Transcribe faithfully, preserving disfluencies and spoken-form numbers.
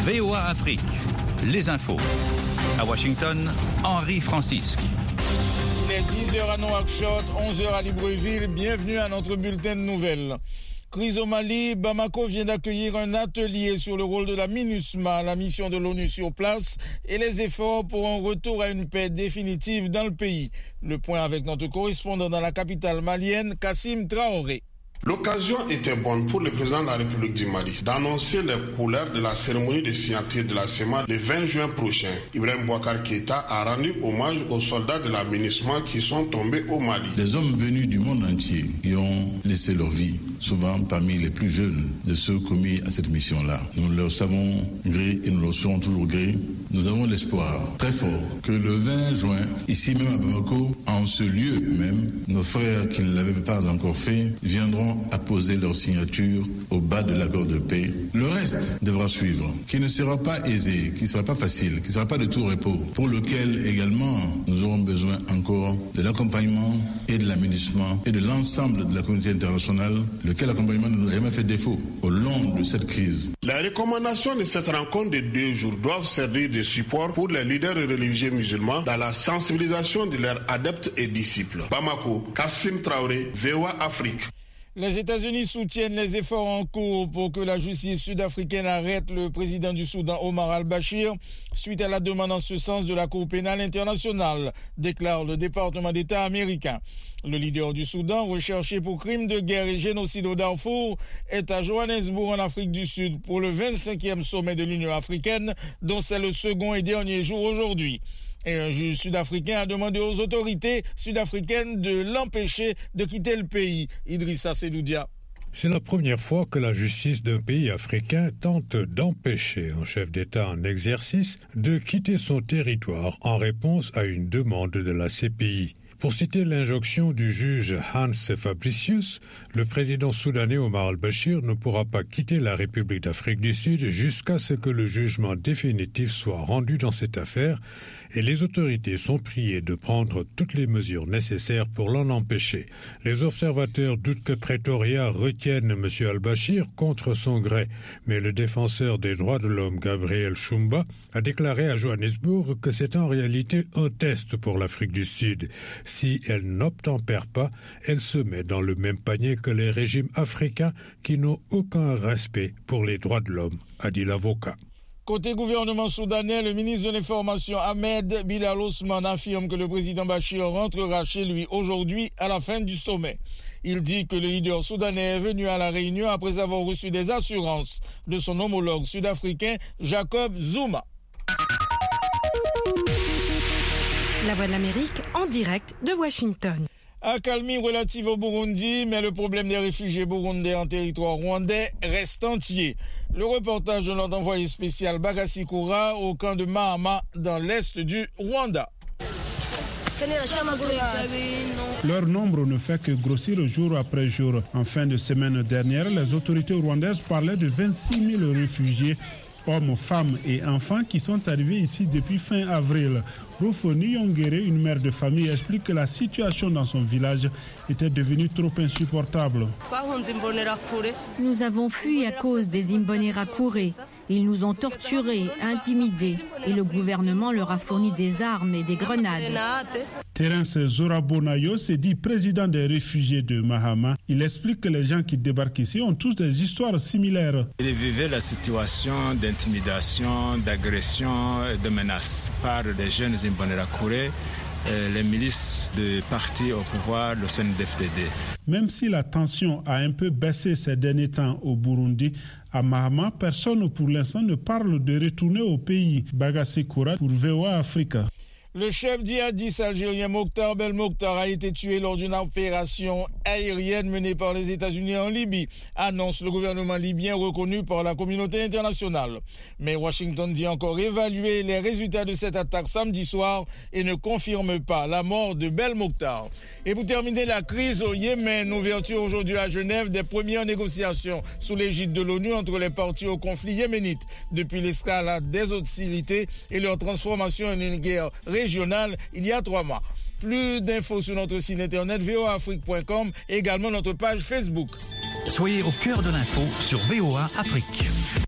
V O A Afrique, les infos. À Washington, Henri Francisque. Il est dix heures à Nouakchott, onze heures à Libreville. Bienvenue à notre bulletin de nouvelles. Crise au Mali, Bamako vient d'accueillir un atelier sur le rôle de la MINUSMA, la mission de l'ONU sur place, et les efforts pour un retour à une paix définitive dans le pays. Le point avec notre correspondant dans la capitale malienne, Kassim Traoré. L'occasion était bonne pour le président de la République du Mali d'annoncer les couleurs de la cérémonie de signature de la C E M A le vingt juin prochain. Ibrahim Boubacar Keïta a rendu hommage aux soldats de la MINUSMA qui sont tombés au Mali. Des hommes venus du monde entier qui ont laissé leur vie, souvent parmi les plus jeunes de ceux commis à cette mission-là. Nous leur savons gré et nous leur serons toujours gré. Nous avons l'espoir très fort que le vingt juin, ici même à Bamako, en ce lieu même, nos frères qui ne l'avaient pas encore fait viendront à poser leur signature au bas de l'accord de paix. Le reste devra suivre, qui ne sera pas aisé, qui ne sera pas facile, qui ne sera pas de tout repos, pour lequel également nous aurons besoin encore de l'accompagnement et de l'aménagement et de l'ensemble de la communauté internationale, lequel accompagnement ne nous a jamais fait défaut au long de cette crise. Les recommandations de cette rencontre de deux jours doivent servir de support pour les leaders religieux musulmans dans la sensibilisation de leurs adeptes et disciples. Bamako, Kassim Traoré, V O A Afrique. Les États-Unis soutiennent les efforts en cours pour que la justice sud-africaine arrête le président du Soudan, Omar al-Bashir, suite à la demande en ce sens de la Cour pénale internationale, déclare le département d'État américain. Le leader du Soudan, recherché pour crimes de guerre et génocide au Darfour, est à Johannesburg en Afrique du Sud pour le vingt-cinquième sommet de l'Union africaine, dont c'est le second et dernier jour aujourd'hui. Et un juge sud-africain a demandé aux autorités sud-africaines de l'empêcher de quitter le pays. Idrissa Sedoudia. C'est la première fois que la justice d'un pays africain tente d'empêcher un chef d'État en exercice de quitter son territoire en réponse à une demande de la C P I. Pour citer l'injonction du juge Hans Fabricius, le président soudanais Omar al-Bashir ne pourra pas quitter la République d'Afrique du Sud jusqu'à ce que le jugement définitif soit rendu dans cette affaire, et les autorités sont priées de prendre toutes les mesures nécessaires pour l'en empêcher. Les observateurs doutent que Pretoria retienne M. al-Bashir contre son gré, mais le défenseur des droits de l'homme Gabriel Chumba a déclaré à Johannesburg que c'est en réalité un test pour l'Afrique du Sud. Si elle n'obtempère pas, elle se met dans le même panier que les régimes africains qui n'ont aucun respect pour les droits de l'homme, a dit l'avocat. Côté gouvernement soudanais, le ministre de l'Information Ahmed Bilal Osman affirme que le président Bachir rentrera chez lui aujourd'hui à la fin du sommet. Il dit que le leader soudanais est venu à la Réunion après avoir reçu des assurances de son homologue sud-africain Jacob Zuma. La Voix de l'Amérique en direct de Washington. Accalmie relative au Burundi, mais le problème des réfugiés burundais en territoire rwandais reste entier. Le reportage de notre envoyé spécial Bagassi Koura au camp de Mahama dans l'est du Rwanda. Leur nombre ne fait que grossir jour après jour. En fin de semaine dernière, les autorités rwandaises parlaient de vingt-six mille réfugiés, hommes, femmes et enfants qui sont arrivés ici depuis fin avril. Rufoni Yongere, une mère de famille, explique que la situation dans son village était devenue trop insupportable. Nous avons fui à cause des Imbonerakure. Ils nous ont torturés, intimidés, et le gouvernement leur a fourni des armes et des grenades. Terence Zorabonayo s'est dit président des réfugiés de Mahama. Il explique que les gens qui débarquent ici ont tous des histoires similaires. Ils vivaient la situation d'intimidation, d'agression et de menace par des jeunes Imbonerakure, les milices de partis au pouvoir, le C N D F D D. Même si la tension a un peu baissé ces derniers temps au Burundi, à Mahama, personne pour l'instant ne parle de retourner au pays. Bagassi Koura pour V O A Africa. Le chef djihadiste algérien Mokhtar Belmokhtar a été tué lors d'une opération aérienne menée par les États-Unis en Libye, annonce le gouvernement libyen reconnu par la communauté internationale. Mais Washington dit encore évaluer les résultats de cette attaque samedi soir et ne confirme pas la mort de Belmokhtar. Et pour terminer, la crise au Yémen, ouverture aujourd'hui à Genève des premières négociations sous l'égide de l'ONU entre les parties au conflit yéménite, depuis l'escalade des hostilités et leur transformation en une guerre régionale il y a trois mois. Plus d'infos sur notre site internet v o a afrique point com et également notre page Facebook. Soyez au cœur de l'info sur V O A Afrique.